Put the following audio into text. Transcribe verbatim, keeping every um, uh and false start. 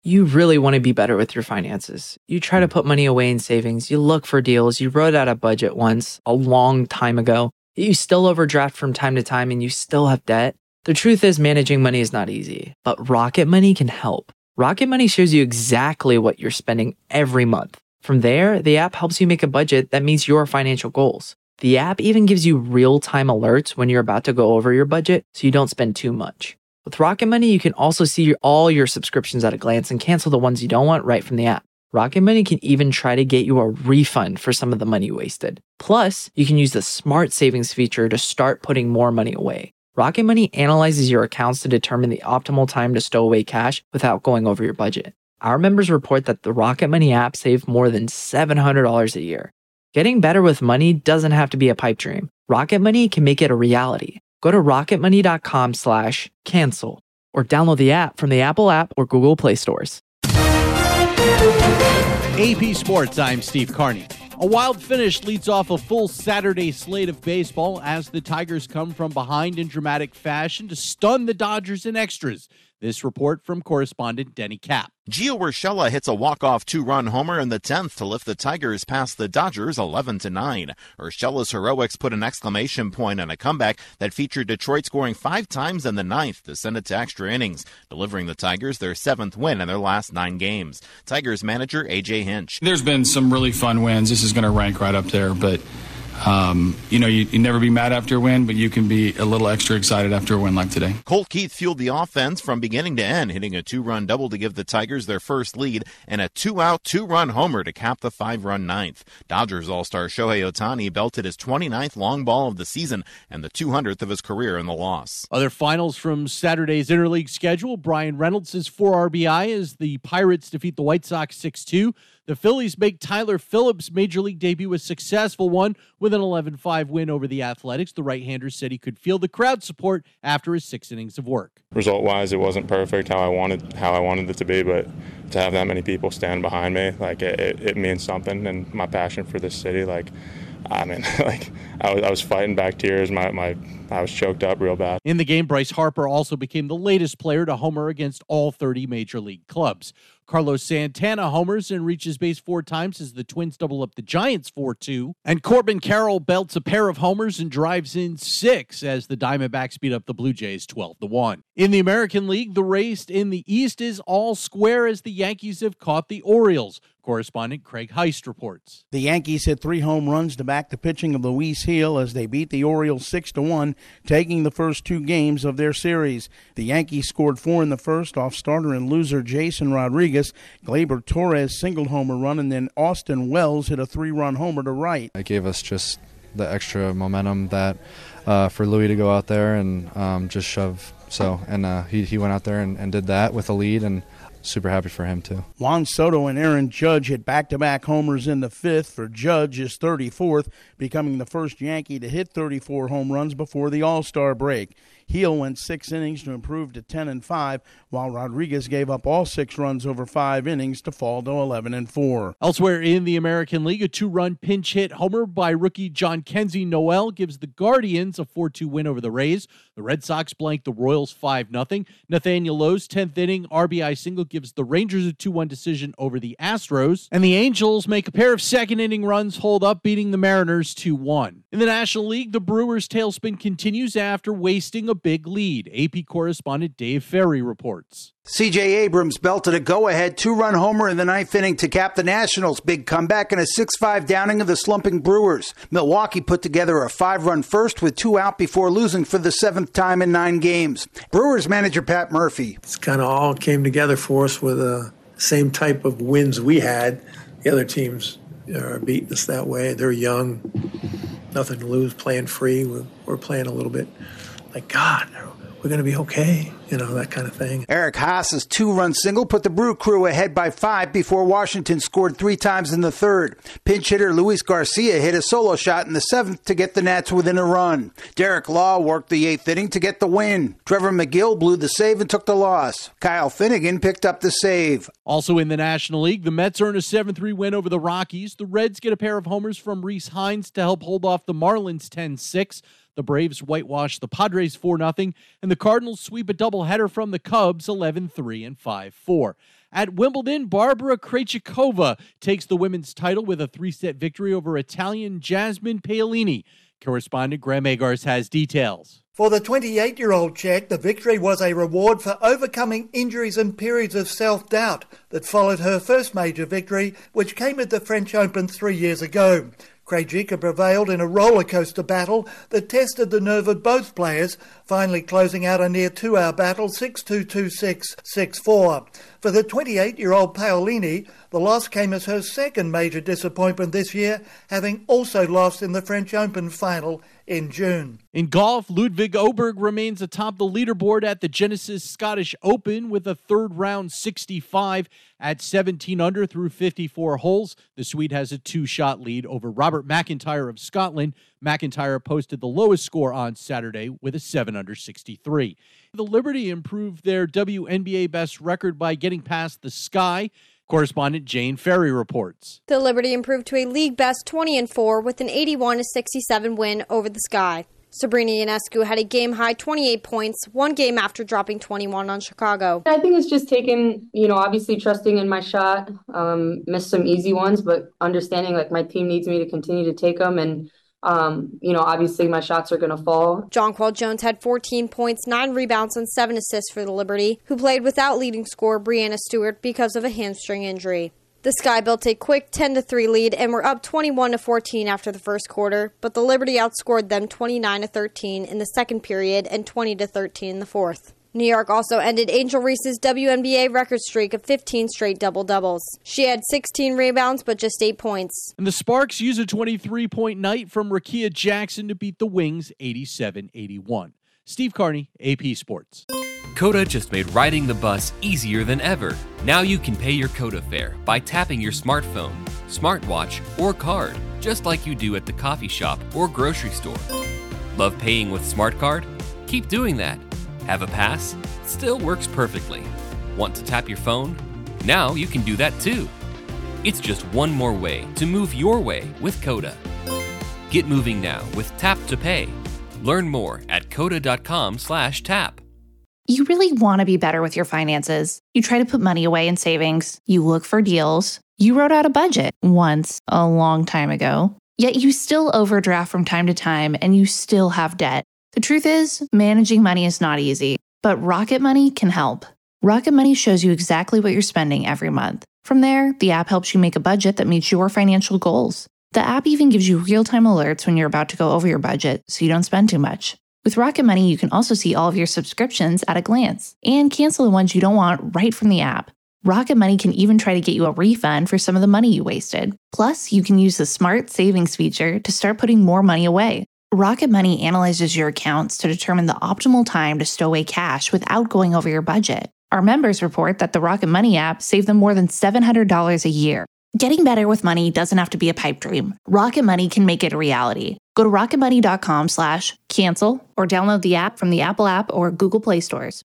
You really want to be better with your finances. You try to put money away in savings, you look for deals, you wrote out a budget once, a long time ago, you still overdraft from time to time and you still have debt. The truth is, managing money is not easy, but Rocket Money can help. Rocket Money shows you exactly what you're spending every month. From there, the app helps you make a budget that meets your financial goals. The app even gives you real-time alerts when you're about to go over your budget so you don't spend too much. With Rocket Money, you can also see your, all your subscriptions at a glance and cancel the ones you don't want right from the app. Rocket Money can even try to get you a refund for some of the money wasted. Plus, you can use the Smart Savings feature to start putting more money away. Rocket Money analyzes your accounts to determine the optimal time to stow away cash without going over your budget. Our members report that the Rocket Money app saved more than seven hundred dollars a year. Getting better with money doesn't have to be a pipe dream. Rocket Money can make it a reality. Go to rocketmoney.com slash cancel or download the app from the Apple app or Google Play stores. A P Sports, I'm Steve Carney. A wild finish leads off a full Saturday slate of baseball as the Tigers come from behind in dramatic fashion to stun the Dodgers in extras. This report from correspondent Denny Kapp. Gio Urshela hits a walk-off two-run homer in the tenth to lift the Tigers past the Dodgers eleven to nine. Urshela's heroics put an exclamation point on a comeback that featured Detroit scoring five times in the ninth to send it to extra innings, delivering the Tigers their seventh win in their last nine games. Tigers manager A J Hinch. There's been some really fun wins. This is going to rank right up there, but Um, you know, you, you never be mad after a win, but you can be a little extra excited after a win like today. Colt Keith fueled the offense from beginning to end, hitting a two-run double to give the Tigers their first lead and a two-out, two-run homer to cap the five-run ninth. Dodgers All-Star Shohei Ohtani belted his twenty-ninth long ball of the season and the two hundredth of his career in the loss. Other finals from Saturday's interleague schedule. Brian Reynolds' four R B I as the Pirates defeat the White Sox six two. The Phillies make Tyler Phillips' Major League debut a successful one with an eleven five win over the Athletics. The right-hander said he could feel the crowd support after his six innings of work. Result-wise, it wasn't perfect how I wanted how I wanted it to be, but to have that many people stand behind me, like it, it, it means something, and my passion for this city, like. I mean, like I was, I was fighting back tears. My, my, I was choked up real bad. In the game, Bryce Harper also became the latest player to homer against all thirty major league clubs. Carlos Santana homers and reaches base four times as the Twins double up the Giants four two. And Corbin Carroll belts a pair of homers and drives in six as the Diamondbacks beat up the Blue Jays twelve to one. In the American League, the race in the East is all square as the Yankees have caught the Orioles. Correspondent Craig Heist reports. The Yankees hit three home runs to back the pitching of Luis Gil as they beat the Orioles six to one, taking the first two games of their series. The Yankees scored four in the first off starter and loser Jason Rodriguez. Gleyber Torres singled home a run, and then Austin Wells hit a three-run homer to right. It gave us just the extra momentum that uh, for Louis to go out there and um, just shove. So, and uh, he, he went out there and, and did that with a lead, and super happy for him, too. Juan Soto and Aaron Judge hit back-to-back homers in the fifth for Judge, his thirty-fourth, becoming the first Yankee to hit thirty-four home runs before the All-Star break. Gil went six innings to improve to ten and five, while Rodriguez gave up all six runs over five innings to fall to eleven and four. Elsewhere in the American League, a two-run pinch hit homer by rookie John Kenzie Noel gives the Guardians a four two win over the Rays. The Red Sox blanked the Royals five nothing. Nathaniel Lowe's tenth inning R B I single gives the Rangers a two one decision over the Astros. And the Angels make a pair of second-inning runs hold up, beating the Mariners two one. In the National League, the Brewers' tailspin continues after wasting a big lead. A P correspondent Dave Ferry reports. C J Abrams belted a go-ahead two-run homer in the ninth inning to cap the Nationals' big comeback in a six five downing of the slumping Brewers. Milwaukee put together a five-run first with two out before losing for the seventh time in nine games. Brewers manager Pat Murphy. It's kind of all came together for us with the same type of wins we had. The other teams are beating us that way. They're young, nothing to lose, playing free. We're, we're playing a little bit like, God, we're going to be okay, you know, that kind of thing. Eric Haas's two-run single put the Brew Crew ahead by five before Washington scored three times in the third. Pinch hitter Luis Garcia hit a solo shot in the seventh to get the Nats within a run. Derek Law worked the eighth inning to get the win. Trevor McGill blew the save and took the loss. Kyle Finnegan picked up the save. Also in the National League, the Mets earn a seven three win over the Rockies. The Reds get a pair of homers from Rhys Hines to help hold off the Marlins ten six. The Braves whitewash the Padres four nothing, and the Cardinals sweep a doubleheader from the Cubs eleven three and five four. At Wimbledon, Barbara Krejcikova takes the women's title with a three-set victory over Italian Jasmine Paolini. Correspondent Graham Agars has details. For the twenty-eight-year-old Czech, the victory was a reward for overcoming injuries and periods of self-doubt that followed her first major victory, which came at the French Open three years ago. Krejcikova prevailed in a roller-coaster battle that tested the nerve of both players, finally closing out a near two-hour battle six two, two six, six four. For the twenty-eight-year-old Paolini, the loss came as her second major disappointment this year, having also lost in the French Open final in June. In golf, Ludvig Åberg remains atop the leaderboard at the Genesis Scottish Open with a third round sixty-five at seventeen under through fifty-four holes. The Swede has a two-shot lead over Robert McIntyre of Scotland. McIntyre posted the lowest score on Saturday with a seven under sixty-three. The Liberty improved their W N B A best record by getting past the Sky. Correspondent Jane Ferry reports. The Liberty improved to a league best twenty and four with an eighty-one to sixty-seven win over the Sky. Sabrina Ionescu had a game-high twenty-eight points, one game after dropping twenty-one on Chicago. I think it's just taking, you know, obviously trusting in my shot, um, missed some easy ones, but understanding like my team needs me to continue to take them, and Um, you know, obviously my shots are going to fall. Jonquel Jones had fourteen points, nine rebounds, and seven assists for the Liberty, who played without leading scorer Brianna Stewart because of a hamstring injury. The Sky built a quick ten to three lead and were up twenty-one to fourteen after the first quarter, but the Liberty outscored them twenty-nine to thirteen in the second period and twenty to thirteen in the fourth. New York also ended Angel Reese's W N B A record streak of fifteen straight double-doubles. She had sixteen rebounds, but just eight points. And the Sparks use a twenty-three-point night from Rakia Jackson to beat the Wings eighty-seven eighty-one. Steve Carney, A P Sports. Coda just made riding the bus easier than ever. Now you can pay your Coda fare by tapping your smartphone, smartwatch, or card, just like you do at the coffee shop or grocery store. Love paying with Smart Card? Keep doing that. Have a pass? Still works perfectly. Want to tap your phone? Now you can do that too. It's just one more way to move your way with Coda. Get moving now with Tap to Pay. Learn more at coda.com slash tap. You really want to be better with your finances. You try to put money away in savings. You look for deals. You wrote out a budget once a long time ago. Yet you still overdraft from time to time and you still have debt. The truth is, managing money is not easy, but Rocket Money can help. Rocket Money shows you exactly what you're spending every month. From there, the app helps you make a budget that meets your financial goals. The app even gives you real-time alerts when you're about to go over your budget, so you don't spend too much. With Rocket Money, you can also see all of your subscriptions at a glance and cancel the ones you don't want right from the app. Rocket Money can even try to get you a refund for some of the money you wasted. Plus, you can use the Smart Savings feature to start putting more money away. Rocket Money analyzes your accounts to determine the optimal time to stow away cash without going over your budget. Our members report that the Rocket Money app saved them more than seven hundred dollars a year. Getting better with money doesn't have to be a pipe dream. Rocket Money can make it a reality. Go to rocketmoney.com slash cancel or download the app from the Apple app or Google Play stores.